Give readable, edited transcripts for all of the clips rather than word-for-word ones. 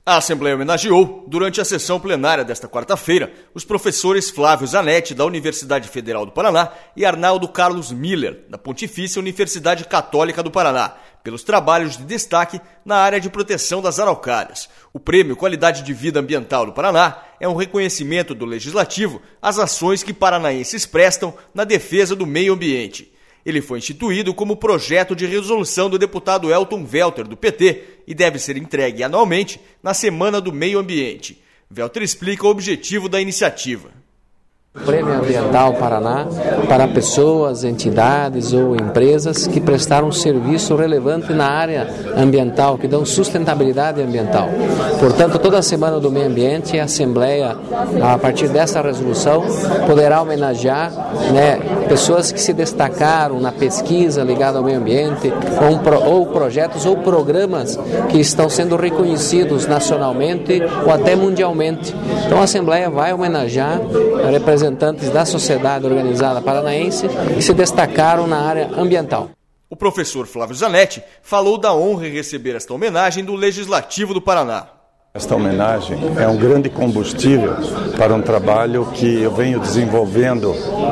A Assembleia homenageou, durante a sessão plenária desta quarta-feira, os professores Flávio Zanetti, da Universidade Federal do Paraná, e Arnaldo Carlos Miller, da Pontifícia Universidade Católica do Paraná, pelos trabalhos de destaque na área de proteção das araucárias. O Prêmio Qualidade de Vida Ambiental do Paraná é um reconhecimento do Legislativo às ações que paranaenses prestam na defesa do meio ambiente. Ele foi instituído como projeto de resolução do deputado Elton Welter, do PT, e deve ser entregue anualmente na Semana do Meio Ambiente. Welter explica o objetivo da iniciativa. Prêmio Ambiental Paraná para pessoas, entidades ou empresas que prestaram serviço relevante na área ambiental, que dão sustentabilidade ambiental. Portanto, toda a Semana do Meio Ambiente, a Assembleia, a partir dessa resolução, poderá homenagear pessoas que se destacaram na pesquisa ligada ao meio ambiente, ou projetos ou programas que estão sendo reconhecidos nacionalmente ou até mundialmente. Então, a Assembleia vai homenagear representantes da sociedade organizada paranaense que se destacaram na área ambiental. O professor Flávio Zanetti falou da honra em receber esta homenagem do Legislativo do Paraná. Esta homenagem é um grande combustível para um trabalho que eu venho desenvolvendo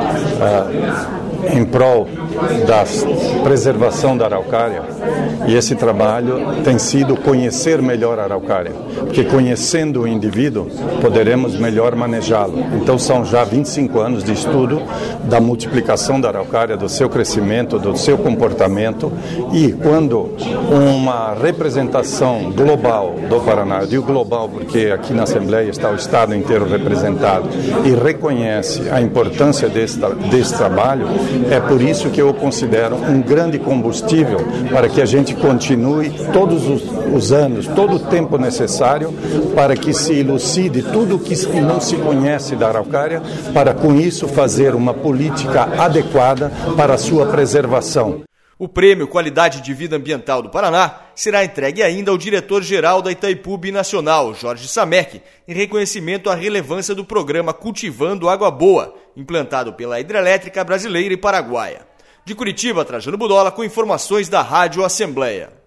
em prol da preservação da araucária, e esse trabalho tem sido conhecer melhor a araucária, porque conhecendo o indivíduo poderemos melhor manejá-lo. Então são já 25 anos de estudo da multiplicação da araucária, do seu crescimento, do seu comportamento, e quando uma representação global do Paraná, eu digo global porque aqui na Assembleia está o Estado inteiro representado, e reconhece a importância desse trabalho, é por isso que eu o considero um grande combustível para que a gente continue todos os anos, todo o tempo necessário para que se elucide tudo o que não se conhece da araucária, para com isso fazer uma política adequada para a sua preservação. O Prêmio Qualidade de Vida Ambiental do Paraná será entregue ainda ao diretor-geral da Itaipu Binacional, Jorge Samek, em reconhecimento à relevância do programa Cultivando Água Boa, implantado pela Hidrelétrica Brasileira e Paraguaia. De Curitiba, Trajano Budola, com informações da Rádio Assembleia.